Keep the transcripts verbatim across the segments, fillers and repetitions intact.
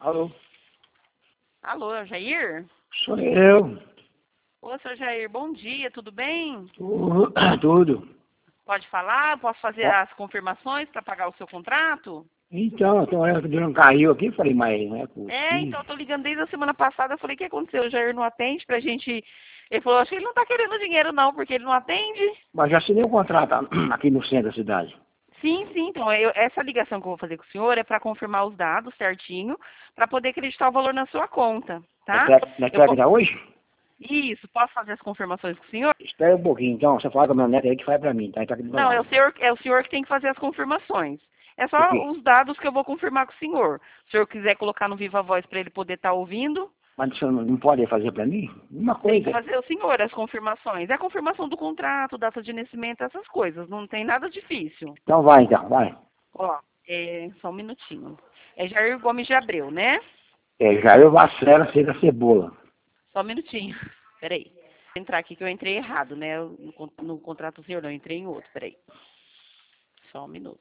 Alô? Alô, Jair? Sou eu. Ô, seu Jair, bom dia, tudo bem? Tudo. Tudo. Pode falar? Posso fazer Ó, as confirmações para pagar o seu contrato? Então, então eu não caiu aqui, falei, mas não é É, possível. então, eu tô ligando desde a semana passada, eu falei, o que aconteceu? O Jair não atende pra gente... Ele falou, acho que ele não tá querendo dinheiro não, porque ele não atende. Mas já assinei o contrato aqui no centro da cidade. Sim, sim, então, eu- essa ligação que eu vou fazer com o senhor é para confirmar os dados certinho, para poder acreditar o valor na sua conta, Nós tá? quer, nós Eu quer po- que dá hoje? Isso, posso fazer as confirmações com o senhor? Espera um pouquinho, então. Você fala com a minha neta aí que faz pra mim, tá? Ele tá aqui do meu Não, é o lado. senhor, é o senhor que tem que fazer as confirmações. É O só quê? os dados que eu vou confirmar com o senhor. Se o senhor quiser colocar no Viva Voz para ele poder estar ouvindo, Mas o senhor não, não pode fazer pra mim? Uma tem que coisa. fazer o senhor as confirmações. É a confirmação do contrato, data de nascimento, essas coisas. Não tem nada difícil. Então vai, então, vai. Ó, é, só um minutinho. É Jair Gomes de Abreu, né? É, já eu Vacela, sei da cebola. Só um minutinho. Peraí. Vou entrar aqui que eu entrei errado, né? No, con- no contrato do senhor, não, eu entrei em outro. Peraí. Só um minuto.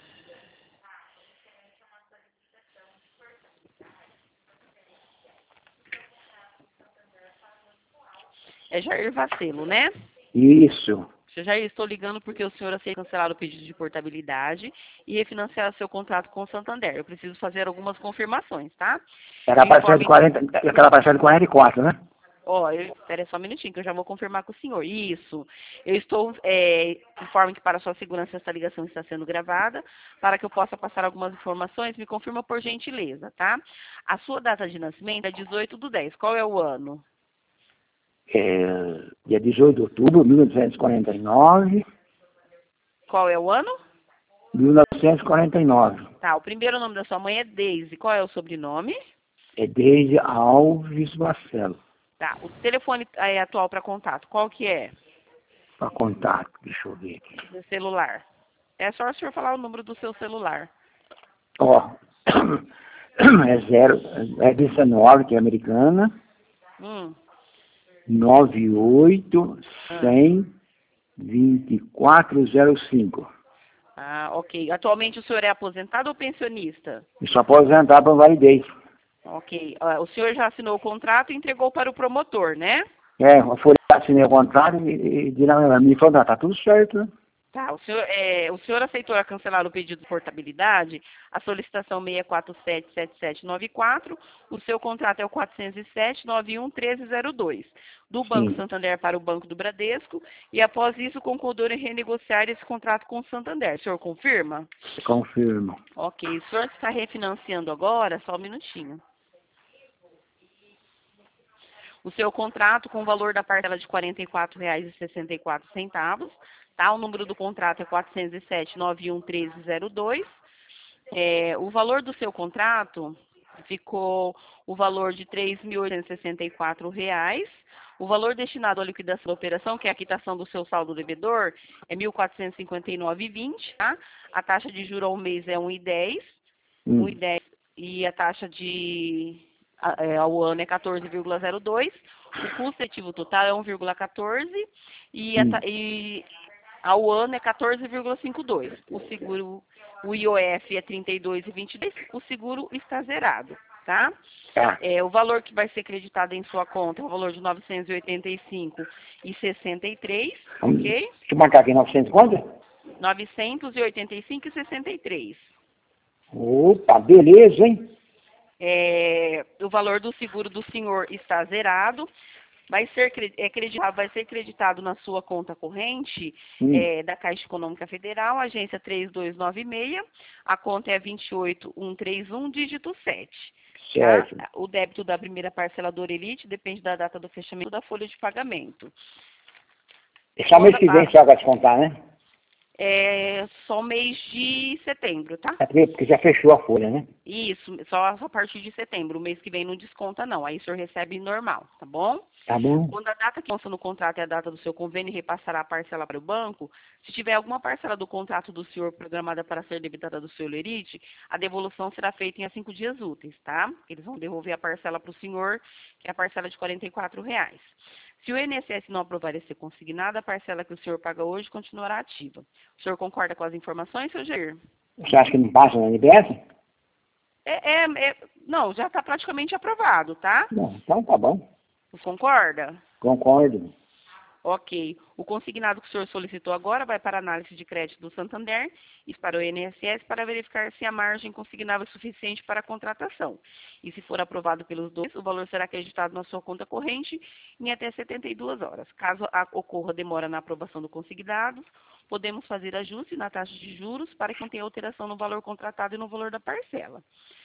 É Jair Vacelo, né? Isso. Eu já estou ligando porque o senhor aceita cancelar o pedido de portabilidade e refinanciar seu contrato com o Santander. Eu preciso fazer algumas confirmações, tá? Era a Eu parcela informo, de então- quarenta, aquela parcela de quarenta e quatro, né? ó, eu, espera só um minutinho que eu já vou confirmar com o senhor. Isso. Eu estou, é, informo que para sua segurança essa ligação está sendo gravada, para que eu possa passar algumas informações, me confirma por gentileza, tá? A sua data de nascimento é dezoito do dez. Qual é o ano? É, dia dezoito de outubro de mil novecentos e quarenta e nove. Qual é o ano? mil novecentos e quarenta e nove. Tá, o primeiro nome da sua mãe é Deise. Qual é o sobrenome? É desde Alves Marcelo. Tá, o telefone é, atual para contato, qual que é? Para contato, deixa eu ver aqui. Do celular. É só o senhor falar o número do seu celular. Ó, é zero, é dezenove, que é americana, Hum. nove oito Ah, cem vinte e quatro zero cinco. ah, ok. Atualmente o senhor é aposentado ou pensionista? E só pode aposentar para validez. Ok. Ah, o senhor já assinou o contrato e entregou para o promotor, né? É, eu fui assinei o contrato e, e, e me falou, tá tudo certo, né? Tá, o senhor, é, o senhor aceitou a cancelar o pedido de portabilidade, a solicitação seis quatro sete sete sete nove quatro, o seu contrato é o quatrocentos e sete, nove um um três zero dois, do Banco Sim, Santander para o Banco do Bradesco, e após isso concordou em renegociar esse contrato com o Santander. O senhor confirma? confirmo. Ok, o senhor está refinanciando agora, só um minutinho. O seu contrato com o valor da parcela de quarenta e quatro reais e sessenta e quatro centavos, tá? O número do contrato é quatrocentos e sete, nove um um três zero dois. É, o valor do seu contrato ficou o valor de três mil oitocentos e sessenta e quatro reais. O valor destinado à liquidação da operação, que é a quitação do seu saldo devedor, é mil quatrocentos e cinquenta e nove reais e vinte centavos, tá? A taxa de juros ao mês é um e dez, Hum, um e dez e a taxa de a- é, ao ano é quatorze vírgula zero dois. O custo efetivo total é um vírgula quatorze e, a hum, ta- e ao ano é quatorze vírgula cinquenta e dois. O seguro, o I O F é trinta e dois vírgula vinte e dois. O seguro está zerado, tá? tá. É, o valor que vai ser creditado em sua conta é o valor de novecentos e oitenta e cinco reais e sessenta e três, Vamos- ok? Deixa eu marcar aqui novecentos quanto? novecentos e oitenta e cinco reais e sessenta e três. Opa, beleza, hein? É, o valor do seguro do senhor está zerado. Vai ser, cre- é, creditado, vai ser creditado na sua conta corrente Hum, é, da Caixa Econômica Federal, agência três dois nove seis, a conta é vinte e oito mil cento e trinta e um, dígito sete. Tá? certo. O débito da primeira parcela do Orelite depende da data do fechamento da folha de pagamento. É só mês Segunda que vem parte só vai descontar, né? é só mês de setembro, tá? É porque, porque já fechou a folha, né? Isso, só a partir de setembro. O mês que vem não desconta, não. Aí o senhor recebe normal, tá bom? Tá bom? Quando a data que consta no contrato é a data do seu convênio e repassará a parcela para o banco, se tiver alguma parcela do contrato do senhor programada para ser debitada do seu lerite, a devolução será feita em cinco dias úteis, tá? Eles vão devolver a parcela para o senhor, que é a parcela de quarenta e quatro reais. Se o I N S S não aprovar esse consignado, a parcela que o senhor paga hoje continuará ativa. O senhor concorda com as informações, seu Jair? Você acha que não passa na N B S? É, é, é, não, já está praticamente aprovado, tá? Não, então tá bom. Você concorda? Concordo. Ok. O consignado que o senhor solicitou agora vai para a análise de crédito do Santander e para o I N S S para verificar se a margem consignável é suficiente para a contratação. E se for aprovado pelos dois, o valor será acreditado na sua conta corrente em até setenta e duas horas. Caso a- ocorra demora na aprovação do consignado, podemos fazer ajuste na taxa de juros para que não tenha alteração no valor contratado e no valor da parcela.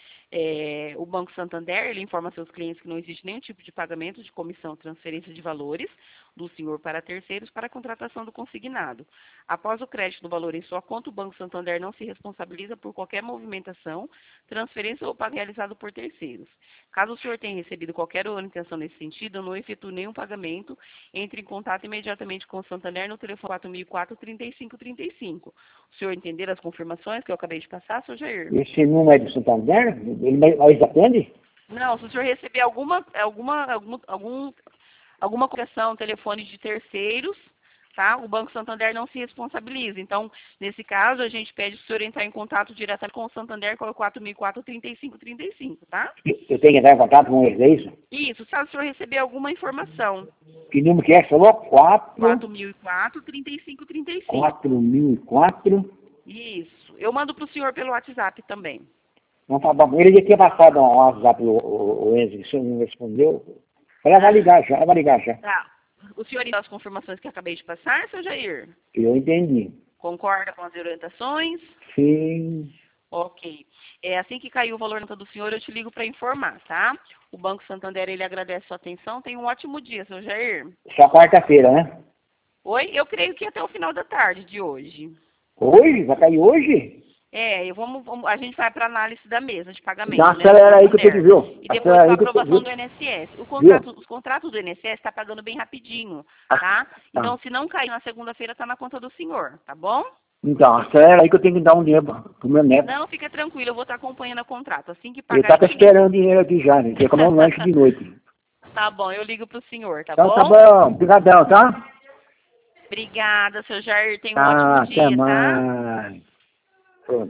É, o Banco Santander, ele informa a seus clientes que não existe nenhum tipo de pagamento de comissão ou transferência de valores do senhor para terceiros para a contratação do consignado. Após o crédito do valor em sua conta, o Banco Santander não se responsabiliza por qualquer movimentação, transferência ou pago realizado por terceiros. Caso o senhor tenha recebido qualquer orientação nesse sentido, não efetue nenhum pagamento, entre em contato imediatamente com o Santander no telefone quatro mil e quatro, trinta e cinco trinta e cinco. O senhor entender as confirmações que eu acabei de passar, senhor Jair? Esse número é do Santander? Ele mais atende? Não, se o senhor receber alguma, alguma, algum, algum, alguma comunicação, telefone de terceiros, tá? O Banco Santander não se responsabiliza. Então, nesse caso, a gente pede para o senhor entrar em contato diretamente com o Santander, com o quatro mil e quatro, trinta e cinco trinta e cinco, tá? Eu tenho que entrar em contato com eles, é isso? Isso, se o senhor receber alguma informação. Que número que é? Você falou? quatro, quatro mil e quatro, trinta e cinco trinta e cinco. quatro mil e quatro. Isso. Eu mando para o senhor pelo WhatsApp também. Não tá bom. Ele já tinha passado um WhatsApp, o, o, o Enzo, se não respondeu. Ela vai ligar já, ela vai ligar já. Tá. O senhor entendeu as confirmações que eu acabei de passar, seu Jair? Eu entendi. Concorda com as orientações? Sim. Ok. É assim que caiu o valor na conta do senhor, eu te ligo para informar, tá? O Banco Santander, ele agradece a sua atenção. Tenha um ótimo dia, seu Jair. Só quarta-feira, né? Oi? Eu creio que até o final da tarde de hoje. Hoje? Vai cair hoje? É, eu vamos, vamos- a gente vai para análise da mesa de pagamento. Dá uma né, acelera do aí que eu tenho que ver. Santander. E depois Acelera para aí que eu aprovação tenho do que I N S S. O Viu? contrato, os contratos do I N S S está pagando bem rapidinho, Ah, tá? tá. Então, se não cair na segunda-feira, está na conta do senhor, tá bom? Então, acelera aí que eu tenho que dar um dinheiro pro pro meu neto. Não, fica tranquilo, eu vou estar acompanhando o contrato. Assim que Ele pagar... tá eu te ligo. esperando dinheiro aqui já, né? Quer comer um lanche de noite. Tá bom, eu ligo pro senhor, tá Então bom? tá bom. Obrigadão, tá? Obrigada, seu Jair. Tenha um Ah, ótimo até dia, tá? mais.